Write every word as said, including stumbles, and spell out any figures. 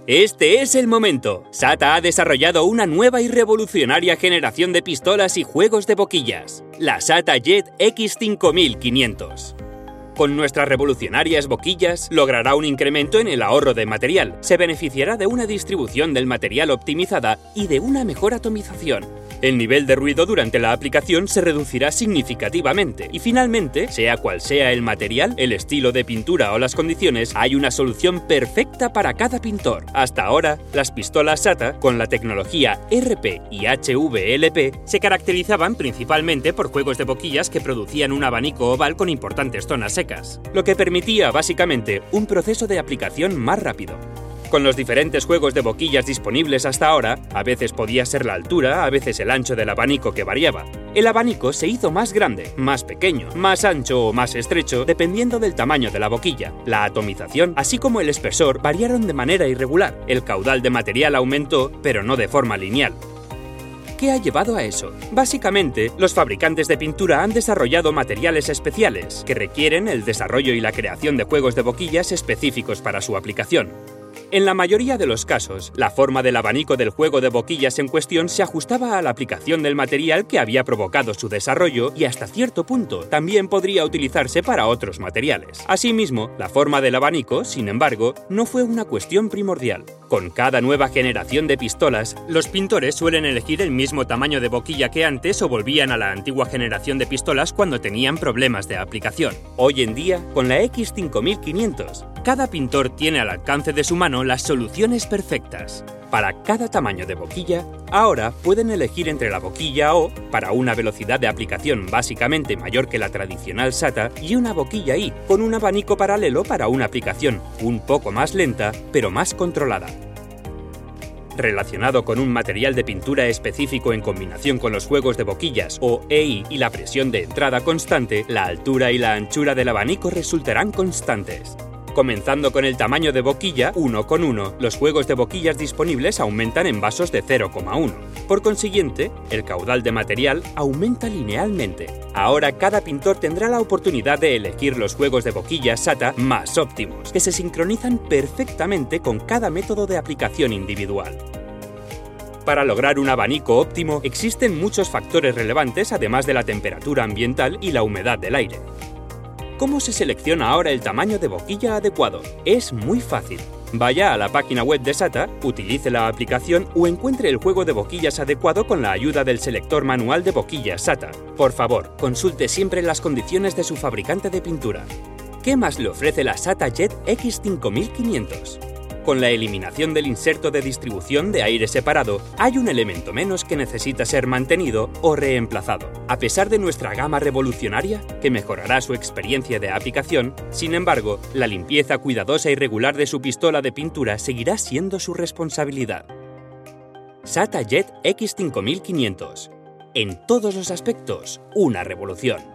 Este es el momento. SATA ha desarrollado una nueva y revolucionaria generación de pistolas y juegos de boquillas, la SATA Jet X cinco mil quinientos. Con nuestras revolucionarias boquillas, logrará un incremento en el ahorro de material, se beneficiará de una distribución del material optimizada y de una mejor atomización. El nivel de ruido durante la aplicación se reducirá significativamente y finalmente, sea cual sea el material, el estilo de pintura o las condiciones, hay una solución perfecta para cada pintor. Hasta ahora, las pistolas SATA, con la tecnología R P y H V L P, se caracterizaban principalmente por juegos de boquillas que producían un abanico oval con importantes zonas secas, lo que permitía básicamente un proceso de aplicación más rápido. Con los diferentes juegos de boquillas disponibles hasta ahora, a veces podía ser la altura, a veces el ancho del abanico que variaba. El abanico se hizo más grande, más pequeño, más ancho o más estrecho, dependiendo del tamaño de la boquilla. La atomización, así como el espesor, variaron de manera irregular. El caudal de material aumentó, pero no de forma lineal. ¿Qué ha llevado a eso? Básicamente, los fabricantes de pintura han desarrollado materiales especiales, que requieren el desarrollo y la creación de juegos de boquillas específicos para su aplicación. En la mayoría de los casos, la forma del abanico del juego de boquillas en cuestión se ajustaba a la aplicación del material que había provocado su desarrollo y hasta cierto punto también podría utilizarse para otros materiales. Asimismo, la forma del abanico, sin embargo, no fue una cuestión primordial. Con cada nueva generación de pistolas, los pintores suelen elegir el mismo tamaño de boquilla que antes o volvían a la antigua generación de pistolas cuando tenían problemas de aplicación. Hoy en día, con la X cinco mil quinientos, cada pintor tiene al alcance de su mano las soluciones perfectas. Para cada tamaño de boquilla, ahora pueden elegir entre la boquilla O, para una velocidad de aplicación básicamente mayor que la tradicional SATA, y una boquilla I, con un abanico paralelo para una aplicación un poco más lenta, pero más controlada. Relacionado con un material de pintura específico en combinación con los juegos de boquillas o E I y la presión de entrada constante, la altura y la anchura del abanico resultarán constantes. Comenzando con el tamaño de boquilla uno con uno, los juegos de boquillas disponibles aumentan en vasos de cero coma uno. Por consiguiente, el caudal de material aumenta linealmente. Ahora cada pintor tendrá la oportunidad de elegir los juegos de boquillas SATA más óptimos, que se sincronizan perfectamente con cada método de aplicación individual. Para lograr un abanico óptimo, existen muchos factores relevantes además de la temperatura ambiental y la humedad del aire. ¿Cómo se selecciona ahora el tamaño de boquilla adecuado? Es muy fácil. Vaya a la página web de SATA, utilice la aplicación o encuentre el juego de boquillas adecuado con la ayuda del selector manual de boquillas SATA. Por favor, consulte siempre las condiciones de su fabricante de pintura. ¿Qué más le ofrece la SATA Jet X cinco mil quinientos? Con la eliminación del inserto de distribución de aire separado, hay un elemento menos que necesita ser mantenido o reemplazado. A pesar de nuestra gama revolucionaria, que mejorará su experiencia de aplicación, sin embargo, la limpieza cuidadosa y regular de su pistola de pintura seguirá siendo su responsabilidad. SATA Jet X cinco mil quinientos. En todos los aspectos, una revolución.